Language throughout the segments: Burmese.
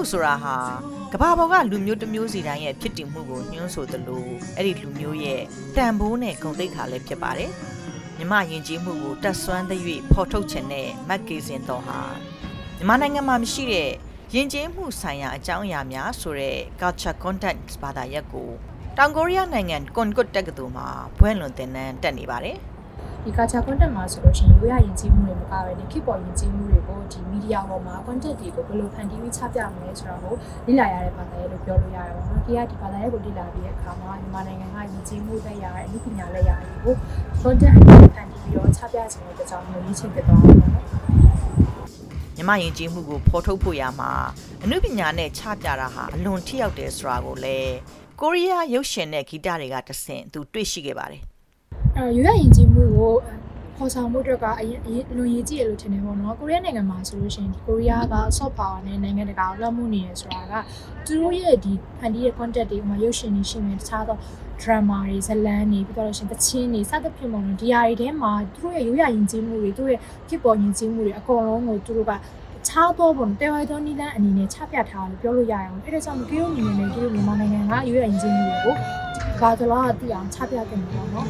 ဆိုတာဟာကဘာပေါ်ကလူမျိုးတစ်မျိုးစီတိုင်းရဲ့ဖြစ်တည်မှုကိုညွှန်းဆိုသလိုအဲ့ဒီလူမျိုးရဲ့တန်ဖိုးနဲ့ဂုဏ်သိက္ခာလည်းဖြစ်ပါတယ်မြမယဉ်ကျေးမှုကိုတက်ဆွမ်းသရွေ့ဖော်ထုတ်ခြင်းနဲ့မက်ကီစင်တော်ဟာမြန်မာနိုင်ငံမှာမရှိတဲ့ယဉ်ကျေးမှုဆိုင်ရာအကြောင်းအရာများဆိုတဲ့ culture content ဘာသာရပ်ကိုတောင်ကိုရီးယားနိုင်ငံကွန်ကွတ်တက္ကသိုလ်မှာဘွဲ့လွန်သင်တန်းတက်နေပါတယ်ဒီ culture content မှာဆိုလို့ရှိရင်ရိုးရာယဉ်ကျေးမှုတွေမကဘဲဒီခေတ်ပေါ်ယဉ်ကျေးမှုတွေကိုဒီ media ပေါ်မှာ content တွေကိုဘယ်လိုဖန်တီးပြီးချပြမလဲဆိုတော့လေ့လာရတဲ့ဘာသာရပ်လို့ပြောလို့ရတာပေါ့နော်။ဒီဘာသာရပ်ကိုလေ့လာပြီးတဲ့အခါမှာမြန်မာနိုင်ငံကယဉ်ကျေးမှုလက်ရာအမှုပညာလက်ရာတွေကို content အဖြစ်ဖန်တီးပြီးတော့ချပြခြင်းတဲ့ကြောင့်မျိုးရည်ချင်းဖြစ်သွားတယ်ပေါ့နော်။မြန်မာယဉ်ကျေးမှုကိုဖော်ထုတ်ဖို့ရမှာအမှုပညာနဲ့ချပြတာဟာအလွန်ထိရောက်တယ်ဆိုတာကိုလည်းကိုရီးယားရုပ်ရှင်နဲ့ဂီတတွေကတဆင့်သူတွေ့ရှိခဲ့ပါတယ်ရိုးရာယဉ်ကျေးမှုကိုခေါ်ဆောင်မှုတွေကအရင်လွန်ရည်ကြည့်ရလို့ထင်တယ်ပေါ့နော်ကိုရီးယားနိုင်ငံမှာဆိုလို့ရှိရင်ဒီကိုရီးယားက soft power နဲ့နိုင်ငံတကာကိုလွှမ်းမိုးနေရဆိုတာကသူတို့ရဲ့ဒီဖန်တီးတဲ့ content တွေမှာရုပ်ရှင်တွေရှိမယ်တခြားသော drama တွေဇာတ်လမ်းတွေပြီးတော့လို့ရှိရင်တခြင်းတွေစသဖြင့်ပေါ့နော်ဒီအရာတွေထဲမှာသူတို့ရဲ့ရိုးရာယဉ်ကျေးမှုတွေသူတို့ရဲ့ခေတ်ပေါ်ယဉ်ကျေးမှုတွေအကုန်လုံးကိုသူတို့ကချားတော့ပေါ့တဲဝိုင်းသောနီလန်းအနေနဲ့ချပြထားတယ်ပြောလို့ရအောင်အဲ့ဒါကြောင့်ကိရုအနေနဲ့ကိရုမြန်မာနိုင်ငံကရိုးရာယဉ်ကျေးမှုတွေကိုဘာတလားအတိအောင်ချပြတင်တယ်ပေါ့နော်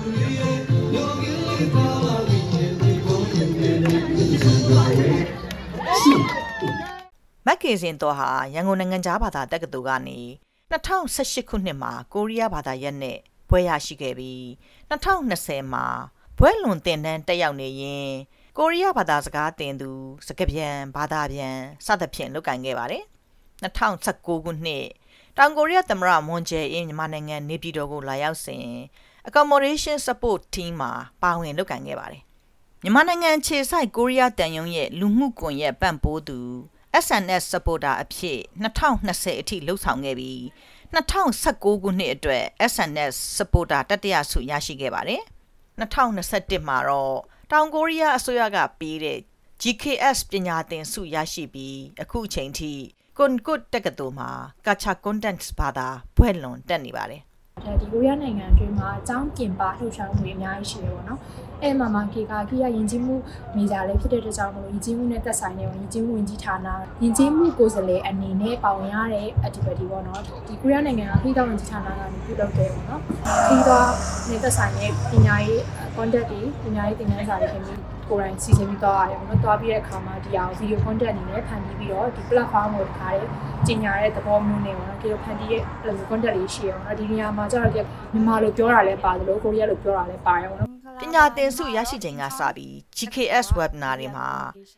မက်ကင်စင်တော်ဟာရန်ကုန်နိုင်ငံသားဘာသာတက္ကသိုလ်ကနေ2018ခုနှစ်မှာကိုရီးယားဘာသာရပ်နဲ့ဘွဲ့ရရှိခဲ့ပြီး2020မှာဘွဲ့လွန်သင်တန်းတက်ရောက်နေရင်ကိုရီးယားဘာသာစကားသင်သူစကားပြန်ဘာသာပြန်စသဖြင့်လုပ်ကိုင်ခဲ့ပါတယ်2019ခုနှစ်တောင်ကိုရီးယားသမ္မတမွန်ဂျေအင်းမြန်မာနိုင်ငံနေပြည်တော်ကိုလာရောက်စဉ် accommodation support team မှာပါဝင်လုပ်ကိုင်ခဲ့ပါတယ်မြန်မာနိုင်ငံခြေဆိုင်ကိုရီးယားတန်ယုံရဲ့လူမှုကွန်ရက်ပံ့ပိုးသူ SNS supporter အဖြစ်2020အထိလှုပ်ဆောင်ခဲ့ပြီး2019ခုနှစ်အတွက် SNS supporter တတိယဆုရရှိခဲ့ပါတယ်2021မှာတော့တောင်ကိုရီးယားအစိုးရကပေးတဲ့ GKS ပညာသင်ဆုရရှိပြီးအခုအချိန်ထိကွန်ကွတ်တက္ကသိုလ်မှာ culture content ဘာသာဘွဲ့လွန်တက်နေပါတယ်ဒီကိုရီးယားနိုင်ငံအတွင်းမှာအကြောင်းပြင်ပလှုပ်ရှားမှုတွေအများကြီးရှိတယ်ပေါ့နော်အဲ့မှာကီယာယဉ်ကျေးမှုနေကြလည်းဖြစ်တဲ့အတွက်ကြောင့်မလို့ယဉ်ကျေးမှုနဲ့သက်ဆိုင်တဲ့ယဉ်ကျေးမှုဝင်ကြီးဌာနယဉ်ကျေးမှုကိုယ်စားလှယ်အနေနဲ့ပါဝင်ရတဲ့ activity ပေါ့နော်ဒီကိုရီးယားနိုင်ငံကခီးတော်ဝင်ကြီးဌာနကနေပြုလုပ်တယ်ပေါ့နော်ခီးတော်နဲ့သက်ဆိုင်တဲ့ပညာရေး content တွေပညာရေးသင်တန်းစာတွေခင်ဗျကိုယ်တိုင်စီစဉ်ပြီးတော့ရတယ်ပေါ့နော်တွားပြီးတဲ့အခါမှာဒီအောင် video content အနေနဲ့ဖန်တီးပြီးတော့ဒီ platform ကိုထားတဲ့ကျင်ညာတဲ့သဘောမျိုးနဲ့ပေါ့နော်ဒီလိုဖန်တီးရဲ့ content လေးရှိရအောင်နော်ဒီနေရာမှာကျတော့မြန်မာလိုပြောတာလည်းပါတယ်လို့ကိုရီးယားလိုပြောတာလည်းပါတယ်ပေါ့နော်ပညာသင်ဆုရရှိချိန်ကစပြီး GKS webinar တွေမှာ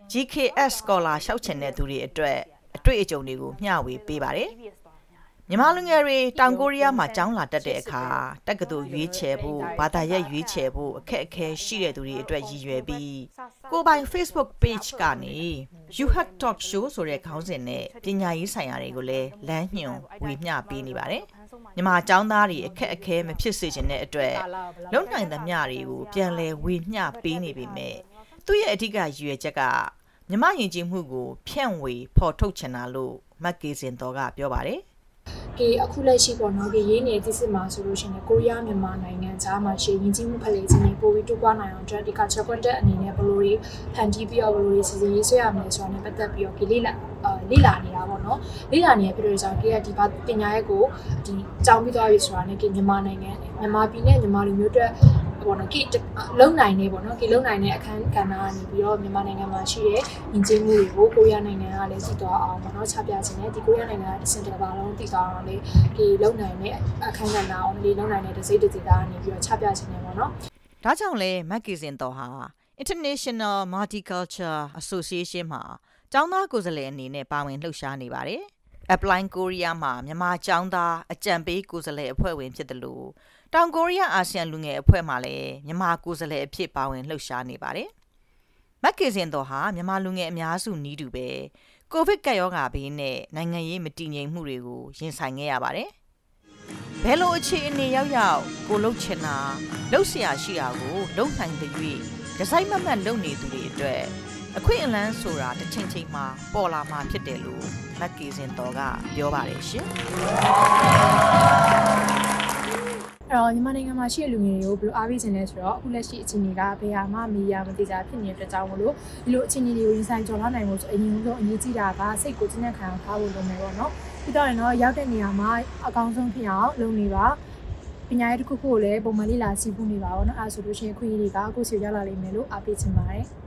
GKS scholar ရှောက်ချင်တဲ့သူတွေအတွက်အတွေ့အကြုံတွေကိုမျှဝေပေးပါတယ်မြန်မာလူငယ်တွေတောင်ကိုရီးယားမှာကျောင်းလာတက်တဲ့အခါတက္ကသိုလ်ရွေးချယ်ဖို့ဘာသာရပ်ရွေးချယ်ဖို့အခက်အခဲရှိတဲ့သူတွေအတွက်ရည်ရွယ်ပြီးကိုပိုင် Facebook page ကနေ You Have Talk Show ဆိုတဲ့ခေါင်းစဉ်နဲ့ပညာရေးဆိုင်ရာတွေကိုလည်းလမ်းညွှန်ဝေမျှပေးနေပါတယ်မြန်မာကျောင်းသားတွေအခက်အခဲမဖြစ်စေချင်တဲ့အတွက်လုံနိုင်သမျှတွေကိုပြန်လည်ဝေမျှပေးနေပေမဲ့သူ့ရဲ့အဓိကရည်ရွယ်ချက်ကမြန်မာယဉ်ကျေးမှုကိုဖြန့်ဝေဖော်ထုတ်ချင်တာလို့မက်ကီစင်တော်ကပြောပါတယ်အခုလက်ရှိပေါ့နော်ရေးနေတဲ့စစ်မှာဆိုလို့ရှိရင်ကိုရီးယားမြန်မာနိုင်ငံကြားမှာရှိယဉ်ကျေးမှုဖလှယ်ခြင်းတွေပိုပြီးတိုးပွားနိုင်အောင်ဒီ culture content အနေနဲ့ဘယ်လိုတွေဖန်တီးပြီးတော့ဘယ်လိုတွေစီစဉ်ရေးဆွဲရမလဲဆိုတာနဲ့ပတ်သက်ပြီးတော့လေ့လာနေတာပေါ့နော်လေ့လာနေတဲ့ပြည်သူတွေကြောင့်ဒီပညာရေးကိုဒီကြောင်းပြီးသွားပြီဆိုတာနဲ့မြန်မာနိုင်ငံမြန်မာပြည်နဲ့မြန်မာလူမျိုးတွေပေါ့နော်လုံနိုင်နေပေါ့နော်လုံနိုင်တဲ့အခန်းကဏ္ဍကနေပြီးတော့မြန်မာနိုင်ငံမှာရှိတဲ့ယဉ်ကျေးမှုတွေကိုကိုရီးယားနိုင်ငံကလည်းသိသွားအောင်ပေါ့နော်ချပြခြင်းနဲ့ဒီကိုရီးယားနိုင်ငံကတစ်စင်တစ်ပါလုံးသိသွားအောင်လေလုံနိုင်တဲ့အခန်းကဏ္ဍအောင်လုံနိုင်တဲ့ဒစိမ့်ဒေသကနေပြီးတော့ချပြခြင်းနဲ့ပေါ့နော်ဒါကြောင့်လဲမက်ကီစင်တော်ဟာ International Multicultural Association မှာကျောင်းသားကိုယ်စားလှယ်အနေနဲ့ပါဝင်လှုပ်ရှားနေပါတယ်Apply Korea မှာမြန်မာကျောင်းသားအကြံပေးကိုယ်စားလှယ်အဖွဲ့ဝင်ဖြစ်တယ်လို့တောင်ကိုရီးယားအာဆီယံလူငယ်အဖွဲ့မှလည်းမြန်မာကိုယ်စားလှယ်အဖြစ်ပါဝင်လှုပ်ရှားနေပါတယ်။မက်ကီစင်တော်ဟာမြန်မာလူငယ်အများစုနီးတူပဲကိုဗစ်ကပ်ရောဂါဘေးနဲ့နိုင်ငံရေးမတည်ငြိမ်မှုတွေကိုရင်ဆိုင်ခဲ့ရပါတယ်။ဘယ်လိုအခြေအနေရောက်ကိုလှုပ်ချင်တာလှုပ်เสียရှိတာကိုလုံနိုင်တဲ့၍ဒီဇိုင်းမမတ်လုပ်နေသူတွေအတွက်အခွင့်အလမ်းဆိုတာတစ်ချိန်ချိန်မှာပေါ်လာမှာဖြစ်တယ်လို့မက်ကီစင်တော်ကပြောပါတယ်ရှင်။တော့မြန်မာနိုင်ငံမှာရှိတဲ့လူငယ်တွေကိုဘယ်လိုအားပေးခြင်းလဲဆိုတော့အခုလက်ရှိအခြေအနေကဘယ်ဟာမှမီဒီယာမတိကျဖြစ်နေတဲ့အတွက်ကြောင့်မလို့ဒီလိုအခြေအနေတွေကိုရင်ဆိုင်ကျော်လွှားနိုင်ဖို့ဆိုအရင်ဆုံးအရေးကြီးတာကစိတ်ကိုကျဉ်းခံအောင်ထားဖို့လုပ်မယ်ပေါ့နော်ပြီးတော့လည်းရောက်တဲ့နေရာမှာအကောင်းဆုံးဖြစ်အောင်လုပ်နေပါပညာရေးတစ်ခုခုကိုလည်းပုံမှန်လေ့လာစီးပူးနေပါပေါ့နော်အဲဆိုလို့ရှိရင်ခွင့်ရည်တွေကအခုစီရောက်လာလိမ့်မယ်လို့အားပေးချင်ပါတယ်